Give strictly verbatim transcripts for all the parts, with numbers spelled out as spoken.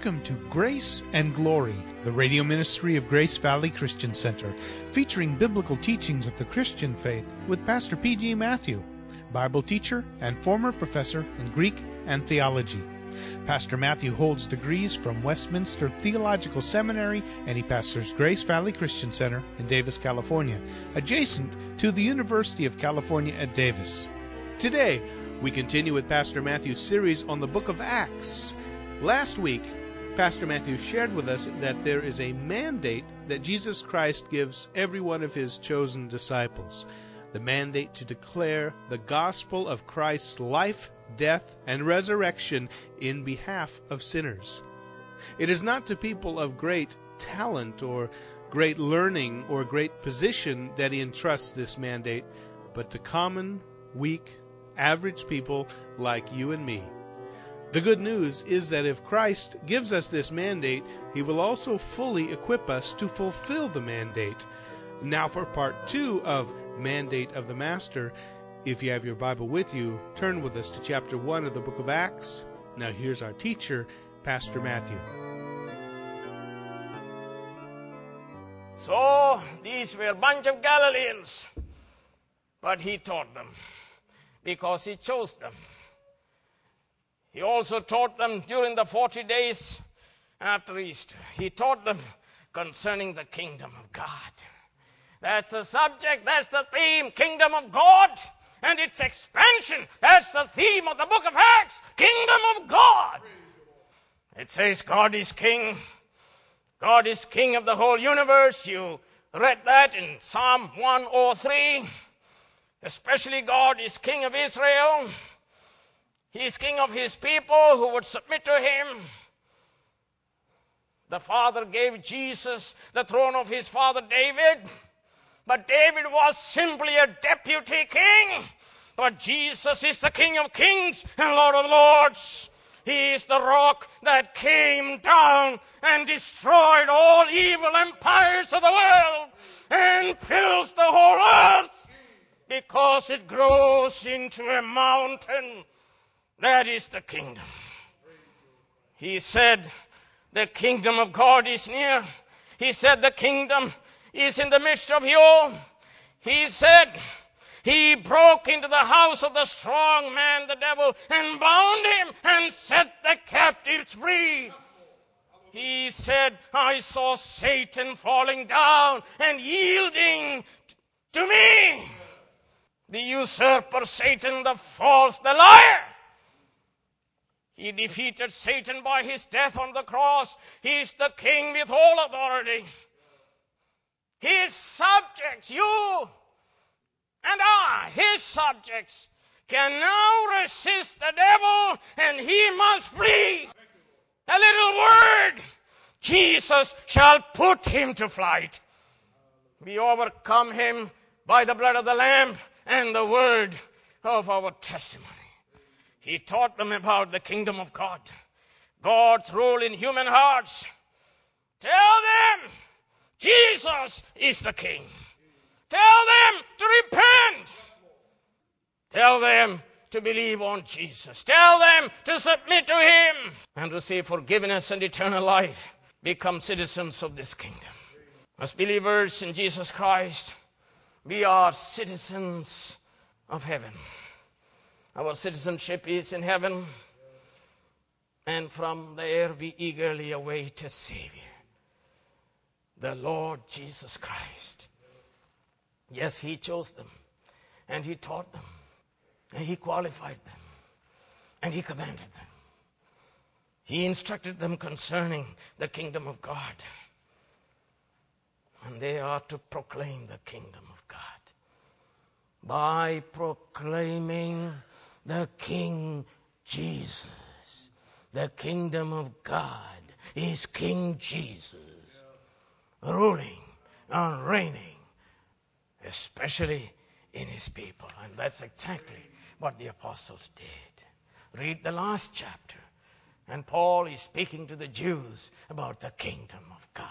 Welcome to Grace and Glory, the radio ministry of Grace Valley Christian Center, featuring biblical teachings of the Christian faith with Pastor P G Matthew, Bible teacher and former professor in Greek and theology. Pastor Matthew holds degrees from Westminster Theological Seminary, and he pastors Grace Valley Christian Center in Davis, California, adjacent to the University of California at Davis. Today, we continue with Pastor Matthew's series on the book of Acts. Last week, Pastor Matthew shared with us that there is a mandate that Jesus Christ gives every one of his chosen disciples. The mandate to declare the gospel of Christ's life, death, and resurrection in behalf of sinners. It is not to people of great talent or great learning or great position that he entrusts this mandate, but to common, weak, average people like you and me. The good news is that if Christ gives us this mandate, he will also fully equip us to fulfill the mandate. Now for part two of Mandate of the Master. If you have your Bible with you, turn with us to chapter one of the book of Acts. Now here's our teacher, Pastor Matthew. So these were a bunch of Galileans, but he taught them because he chose them. He also taught them during the forty days after Easter. He taught them concerning the kingdom of God. That's the subject, that's the theme, kingdom of God and its expansion. That's the theme of the book of Acts, kingdom of God. It says God is king. God is king of the whole universe. You read that in Psalm one oh three. Especially God is king of Israel. He is king of his people who would submit to him. The Father gave Jesus the throne of his father David. But David was simply a deputy king. But Jesus is the King of kings and Lord of lords. He is the rock that came down and destroyed all evil empires of the world and fills the whole earth because it grows into a mountain. That is the kingdom. He said, the kingdom of God is near. He said, the kingdom is in the midst of you. He said, he broke into the house of the strong man, the devil, and bound him and set the captives free. He said, I saw Satan falling down and yielding to me. The usurper Satan, the false, the liar. He defeated Satan by his death on the cross. He is the king with all authority. His subjects, you and I, his subjects, can now resist the devil and he must flee. A little word, Jesus shall put him to flight. We overcome him by the blood of the Lamb and the word of our testimony. He taught them about the kingdom of God, God's rule in human hearts. Tell them Jesus is the king. Tell them to repent. Tell them to believe on Jesus. Tell them to submit to him and receive forgiveness and eternal life. Become citizens of this kingdom. As believers in Jesus Christ, we are citizens of heaven. Our citizenship is in heaven, and from there we eagerly await a Savior, the Lord Jesus Christ. Yes, he chose them, and he taught them, and he qualified them, and he commanded them. He instructed them concerning the kingdom of God, and they are to proclaim the kingdom of God by proclaiming the King Jesus. The kingdom of God is King Jesus, ruling and reigning, especially in his people. And that's exactly what the apostles did. Read the last chapter, and Paul is speaking to the Jews about the kingdom of God.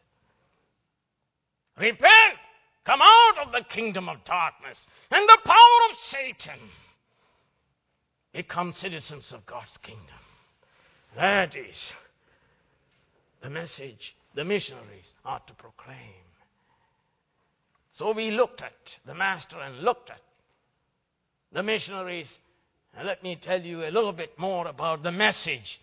Repent! Come out of the kingdom of darkness and the power of Satan. Become citizens of God's kingdom. That is the message the missionaries are to proclaim. So we looked at the master and looked at the missionaries. And let me tell you a little bit more about the message.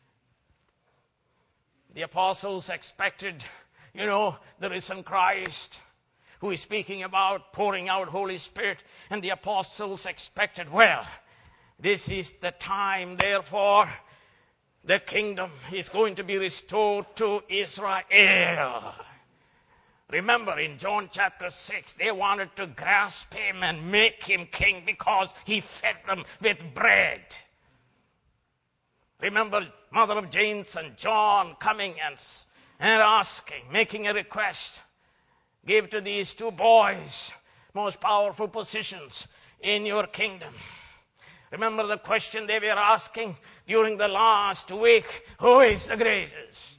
The apostles expected, you know, the risen Christ who is speaking about pouring out Holy Spirit. And the apostles expected, well, this is the time, therefore, the kingdom is going to be restored to Israel. Remember in John chapter six, they wanted to grasp him and make him king because he fed them with bread. Remember mother of James and John coming and, and asking, making a request. Give to these two boys most powerful positions in your kingdom. Remember the question they were asking during the last week, who is the greatest?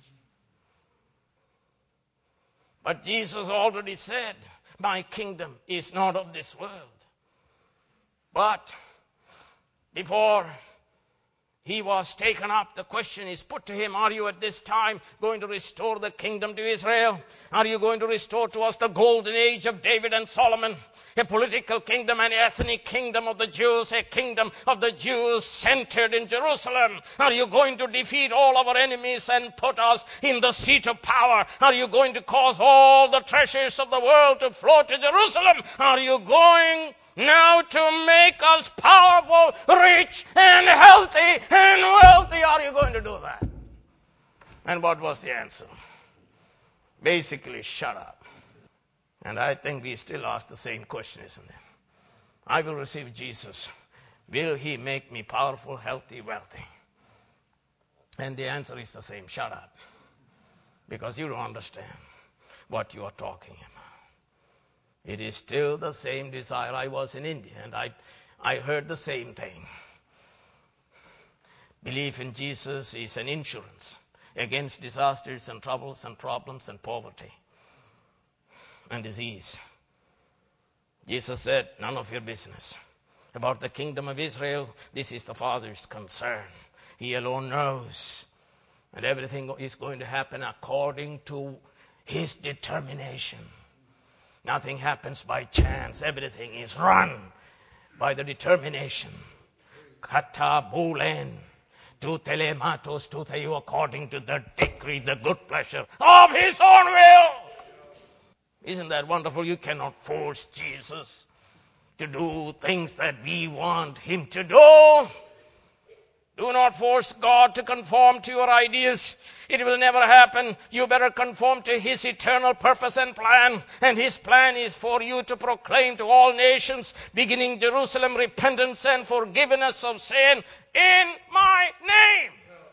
But Jesus already said, my kingdom is not of this world. But before he was taken up, the question is put to him, are you at this time going to restore the kingdom to Israel? Are you going to restore to us the golden age of David and Solomon? A political kingdom, an ethnic kingdom of the Jews, a kingdom of the Jews centered in Jerusalem. Are you going to defeat all our enemies and put us in the seat of power? Are you going to cause all the treasures of the world to flow to Jerusalem? Are you going now to make us powerful, rich, and healthy, and wealthy? Are you going to do that? And what was the answer? Basically, shut up. And I think we still ask the same question, isn't it? I will receive Jesus. Will he make me powerful, healthy, wealthy? And the answer is the same. Shut up. Because you don't understand what you are talking about. It is still the same desire. I was in India and I, I heard the same thing. Belief in Jesus is an insurance against disasters and troubles and problems and poverty and disease. Jesus said, none of your business. About the kingdom of Israel, this is the Father's concern. He alone knows. And everything is going to happen according to his determination. Nothing happens by chance. Everything is run by the determination. Kata bulen, tu telematos tu theou, according to the decree, the good pleasure of his own will. Isn't that wonderful? You cannot force Jesus to do things that we want him to do. Do not force God to conform to your ideas. It will never happen. You better conform to his eternal purpose and plan. And his plan is for you to proclaim to all nations, beginning Jerusalem, repentance and forgiveness of sin in my name.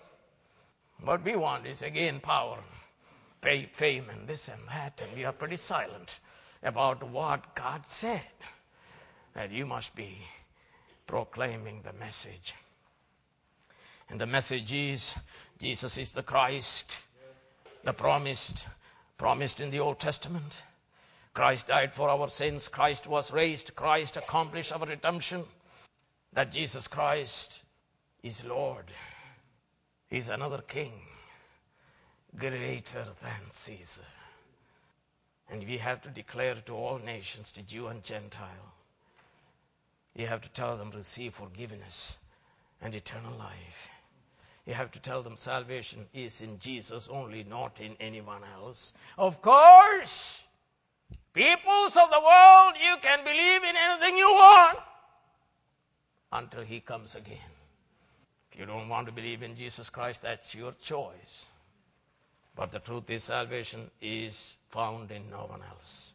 What we want is again power, fame, and this and that. And we are pretty silent about what God said. That you must be proclaiming the message. And the message is, Jesus is the Christ, the promised, promised in the Old Testament. Christ died for our sins. Christ was raised. Christ accomplished our redemption. That Jesus Christ is Lord. He's another king, greater than Caesar. And we have to declare to all nations, to Jew and Gentile. You have to tell them, receive forgiveness and eternal life. You have to tell them salvation is in Jesus only, not in anyone else. Of course, peoples of the world, you can believe in anything you want until he comes again. If you don't want to believe in Jesus Christ, that's your choice. But the truth is, salvation is found in no one else.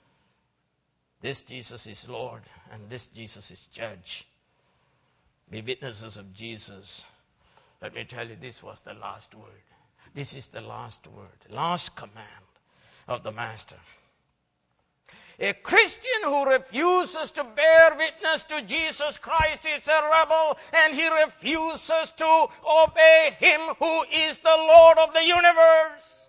This Jesus is Lord, and this Jesus is Judge. Be witnesses of Jesus. Let me tell you, this was the last word. This is the last word, last command of the Master. A Christian who refuses to bear witness to Jesus Christ is a rebel, and he refuses to obey him who is the Lord of the universe.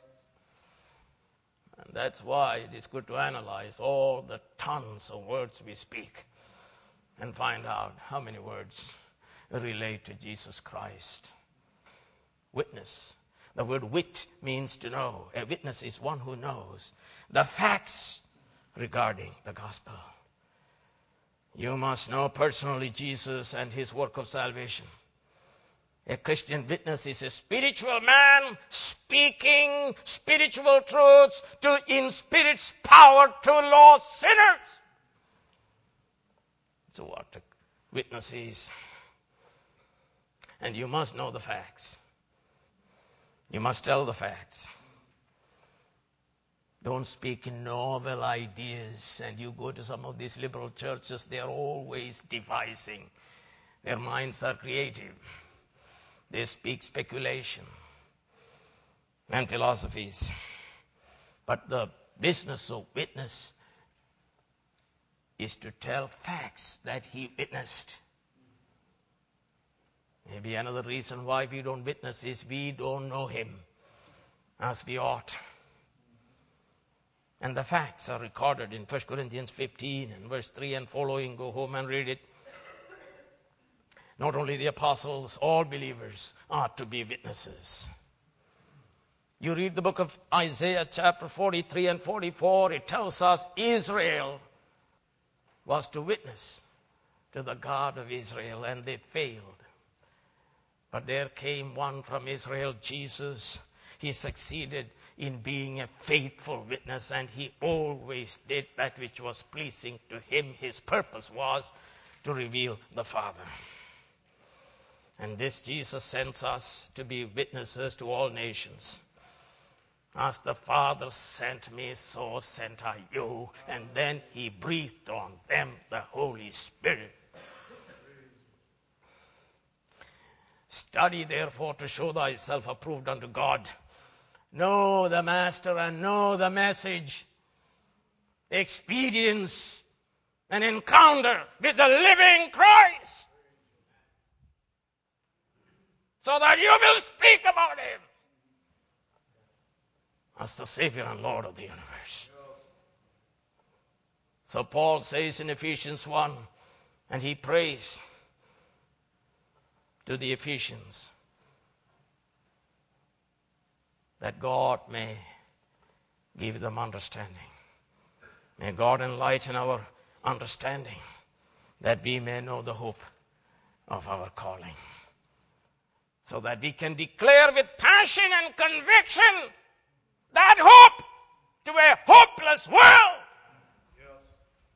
And that's why it is good to analyze all the tons of words we speak and find out how many words relate to Jesus Christ. Witness. The word wit means to know. A witness is one who knows the facts regarding the gospel. You must know personally Jesus and his work of salvation. A Christian witness is a spiritual man speaking spiritual truths to, in Spirit's power to lost sinners. So what a witness is. And you must know the facts. You must tell the facts. Don't speak in novel ideas. And you go to some of these liberal churches, they are always devising. Their minds are creative. They speak speculation and philosophies. But the business of witness is to tell facts that he witnessed. Maybe another reason why we don't witness is we don't know him as we ought. And the facts are recorded in First Corinthians fifteen and verse three and following. Go home and read it. Not only the apostles, all believers are to be witnesses. You read the book of Isaiah chapter forty-three and forty-four, it tells us Israel was to witness to the God of Israel, and they failed. But there came one from Israel, Jesus. He succeeded in being a faithful witness, and he always did that which was pleasing to him. His purpose was to reveal the Father. And this Jesus sends us to be witnesses to all nations. As the Father sent me, so sent I you. And then he breathed on them the Holy Spirit. Study therefore to show thyself approved unto God. Know the Master and know the message. Experience an encounter with the living Christ, so that you will speak about him as the Savior and Lord of the universe. So Paul says in Ephesians one, and he prays to the Ephesians that God may give them understanding. May God enlighten our understanding, that we may know the hope of our calling, so that we can declare with passion and conviction that hope to a hopeless world. Yes.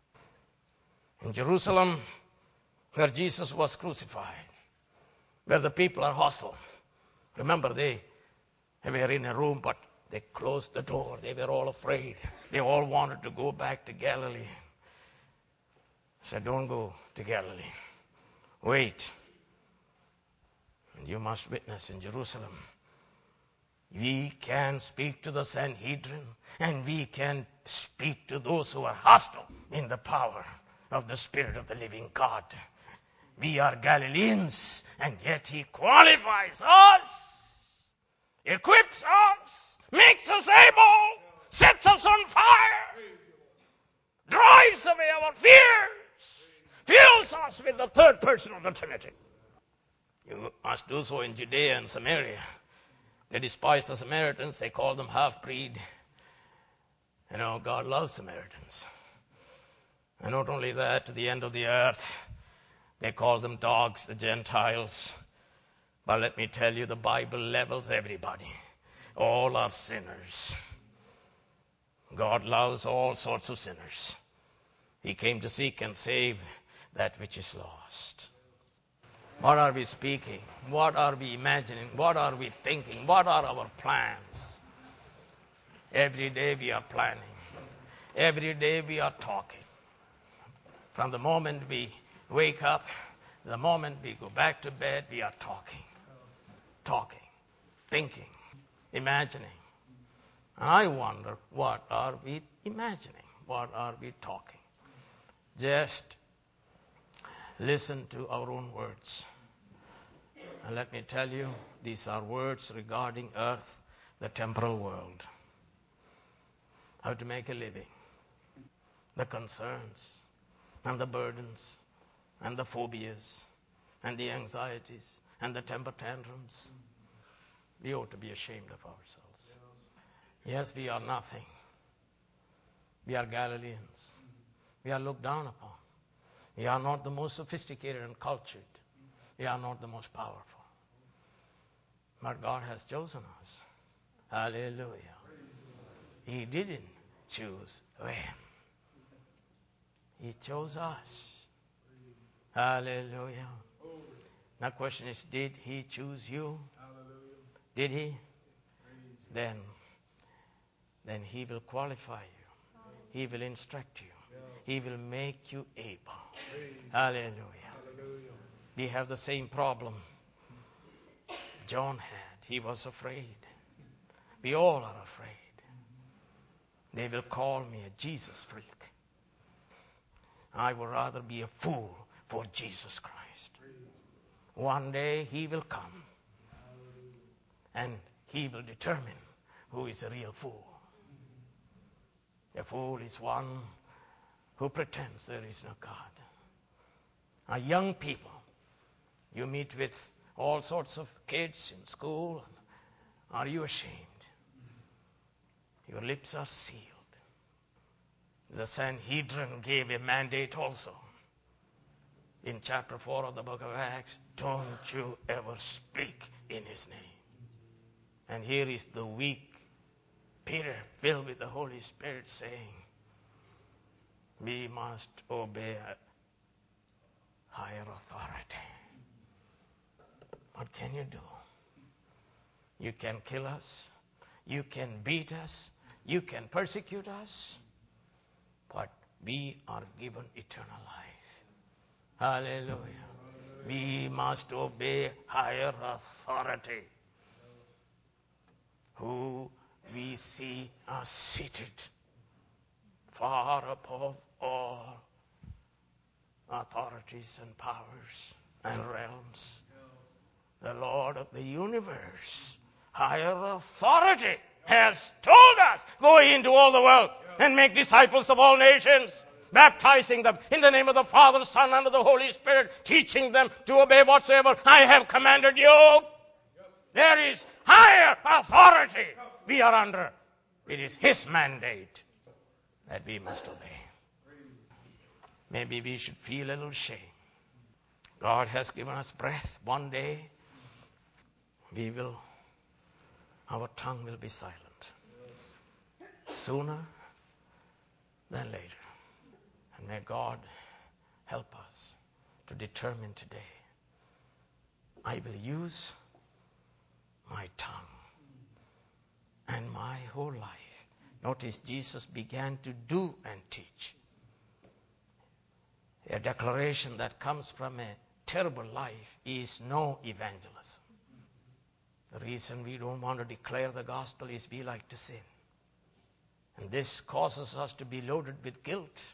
In Jerusalem, where Jesus was crucified, where the people are hostile. Remember, they, they were in a room, but they closed the door. They were all afraid. They all wanted to go back to Galilee. I said, don't go to Galilee. Wait. And you must witness in Jerusalem. We can speak to the Sanhedrin, and we can speak to those who are hostile in the power of the Spirit of the living God. We are Galileans, and yet he qualifies us, equips us, makes us able, sets us on fire, drives away our fears, fills us with the third person of the Trinity. You must do so in Judea and Samaria. They despise the Samaritans. They call them half-breed. You know, God loves Samaritans. And not only that, to the end of the earth, they call them dogs, the Gentiles. But let me tell you, the Bible levels everybody. All are sinners. God loves all sorts of sinners. He came to seek and save that which is lost. What are we speaking? What are we imagining? What are we thinking? What are our plans? Every day we are planning. Every day we are talking. From the moment we wake up, the moment we go back to bed, we are talking. Talking, thinking, imagining. I wonder, what are we imagining? What are we talking? Just listen to our own words. And let me tell you, these are words regarding earth, the temporal world. How to make a living. The concerns and the burdens and the phobias and the anxieties and the temper tantrums. We ought to be ashamed of ourselves. Yes, we are nothing. We are Galileans. We are looked down upon. We are not the most sophisticated and cultured. We are not the most powerful. But God has chosen us. Hallelujah. He didn't choose them. He chose us. Hallelujah. Now the question is, did He choose you? Did He? Then, then He will qualify you. He will instruct you. He will make you able. Hallelujah. We have the same problem John had. He was afraid. We all are afraid. They will call me a Jesus freak. I would rather be a fool for Jesus Christ. One day He will come and He will determine who is a real fool. A fool is one who pretends there is no God. Now, young people, you meet with all sorts of kids in school. Are you ashamed? Your lips are sealed. The Sanhedrin gave a mandate also. In chapter four of the book of Acts, don't you ever speak in His name. And here is the weak Peter, filled with the Holy Spirit, saying, we must obey a higher authority. What can you do? You can kill us. You can beat us. You can persecute us. But we are given eternal life. Hallelujah. We must obey higher authority, who we see are seated far above all authorities and powers and realms. The Lord of the universe, higher authority, has told us, go into all the world and make disciples of all nations, baptizing them in the name of the Father, Son, and of the Holy Spirit, teaching them to obey whatsoever I have commanded you. There is higher authority we are under. It is His mandate that we must obey. Maybe we should feel a little shame. God has given us breath. One day, we will, our tongue will be silent. Sooner than later. And may God help us to determine today, I will use my tongue and my whole life. Notice Jesus began to do and teach. A declaration that comes from a terrible life is no evangelism. The reason we don't want to declare the gospel is we like to sin. And this causes us to be loaded with guilt.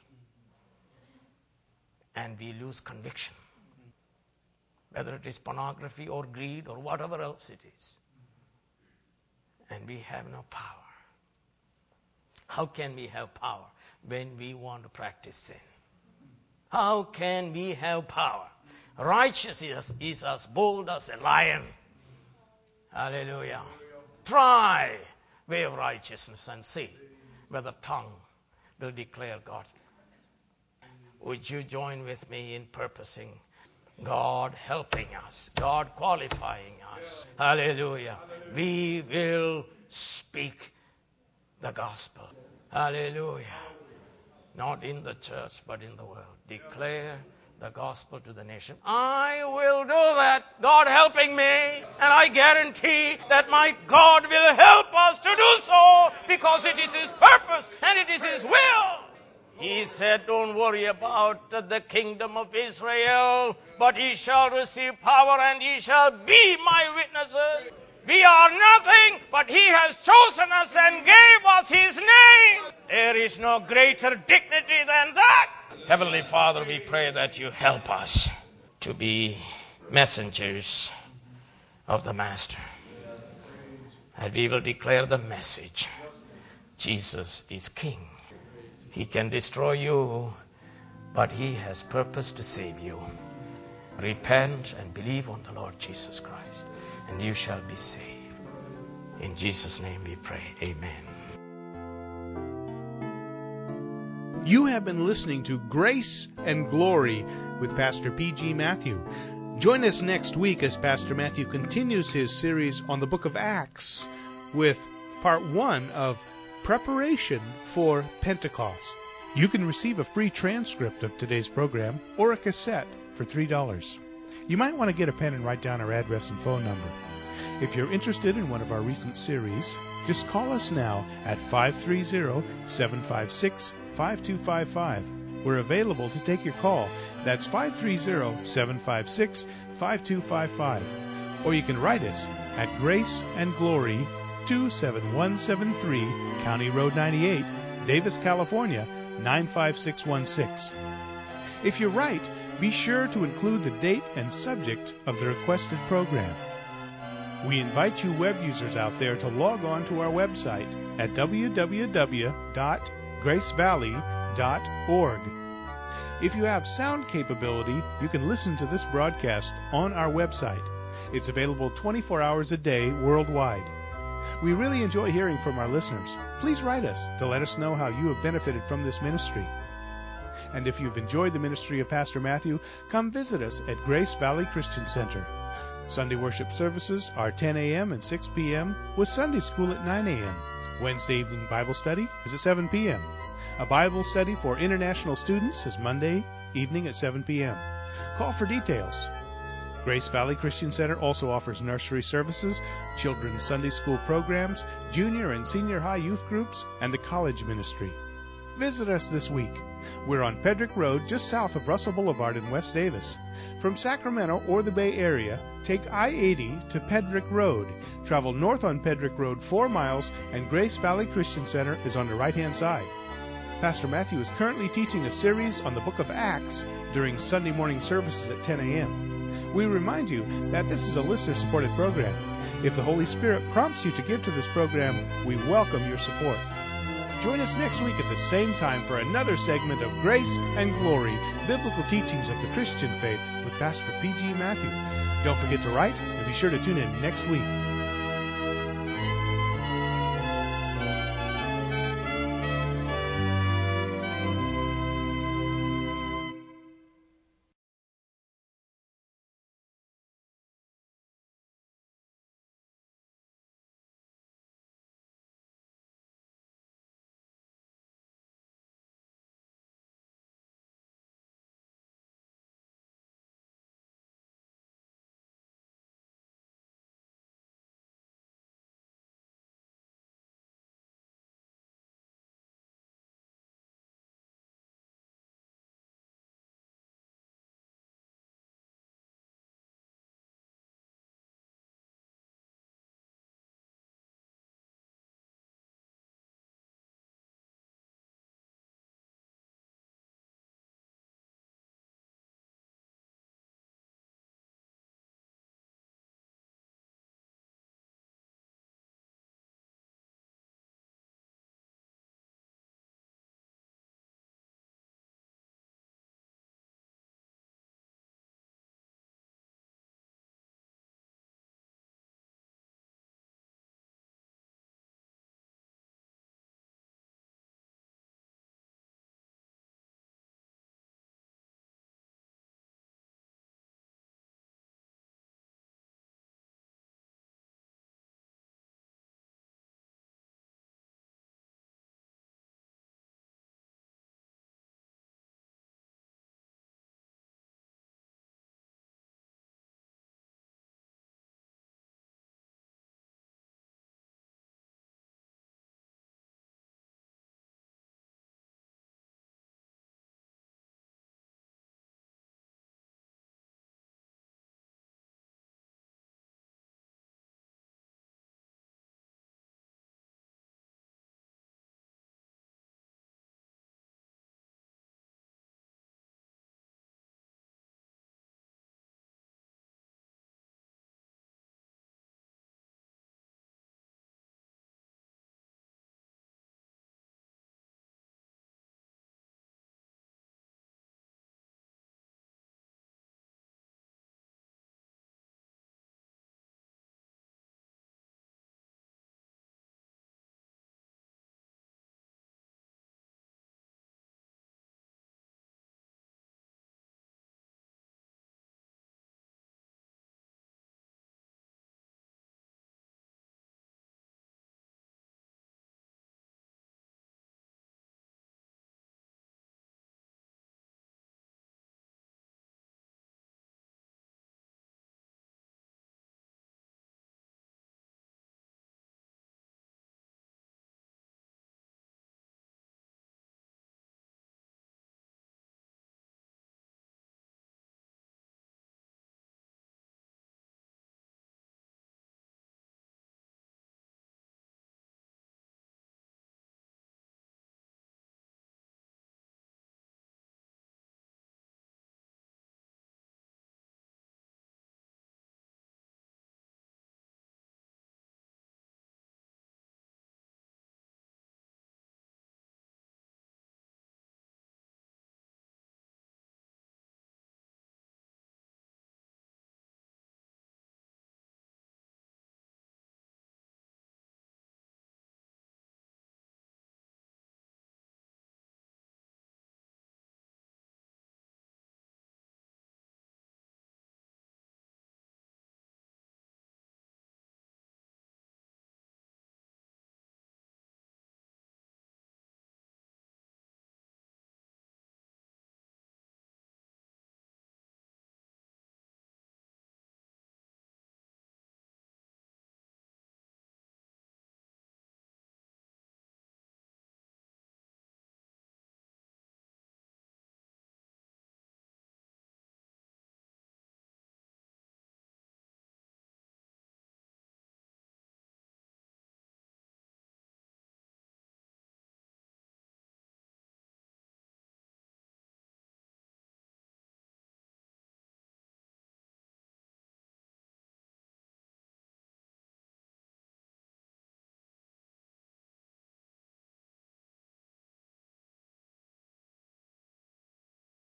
And we lose conviction. Whether it is pornography or greed or whatever else it is. And we have no power. How can we have power when we want to practice sin? How can we have power? Righteous is, is as bold as a lion. Hallelujah. Try way of righteousness and see whether tongue will declare God. Would you join with me in purposing God helping us, God qualifying us? Hallelujah. We will speak the gospel. Hallelujah. Not in the church, but in the world. Declare the gospel to the nation. I will do that, God helping me, and I guarantee that my God will help us to do so, because it is His purpose and it is His will. He said, don't worry about the kingdom of Israel, but ye shall receive power and ye shall be my witnesses. We are nothing, but He has chosen us and gave us His name. There is no greater dignity than that. Heavenly Father, we pray that you help us to be messengers of the Master. And we will declare the message. Jesus is King. He can destroy you, but He has purpose to save you. Repent and believe on the Lord Jesus Christ, and you shall be saved. In Jesus' name we pray. Amen. You have been listening to Grace and Glory with Pastor P G Matthew. Join us next week as Pastor Matthew continues his series on the book of Acts with part one of Preparation for Pentecost. You can receive a free transcript of today's program or a cassette for three dollars. You might want to get a pen and write down our address and phone number. If you're interested in one of our recent series, just call us now at five three zero, seven five six, five two five five. We're available to take your call. That's five three zero, seven five six, five two five five. Or you can write us at Grace and Glory, two seven one seven three, County Road ninety-eight, Davis, California, nine five six one six. If you write, be sure to include the date and subject of the requested program. We invite you web users out there to log on to our website at w w w dot grace valley dot org. If you have sound capability, you can listen to this broadcast on our website. It's available twenty-four hours a day worldwide. We really enjoy hearing from our listeners. Please write us to let us know how you have benefited from this ministry. And if you've enjoyed the ministry of Pastor Matthew, come visit us at Grace Valley Christian Center. Sunday worship services are ten a.m. and six p.m. with Sunday school at nine a.m. Wednesday evening Bible study is at seven p.m. A Bible study for international students is Monday evening at seven p.m. Call for details. Grace Valley Christian Center also offers nursery services, children's Sunday school programs, junior and senior high youth groups, and a college ministry. Visit us this week. We're on Pedrick Road, just south of Russell Boulevard in West Davis. From Sacramento or the Bay Area, take I eighty to Pedrick Road. Travel north on Pedrick Road four miles, and Grace Valley Christian Center is on the right-hand side. Pastor Matthew is currently teaching a series on the book of Acts during Sunday morning services at ten a.m. We remind you that this is a listener-supported program. If the Holy Spirit prompts you to give to this program, we welcome your support. Join us next week at the same time for another segment of Grace and Glory, Biblical Teachings of the Christian Faith with Pastor P G Matthew. Don't forget to write and be sure to tune in next week.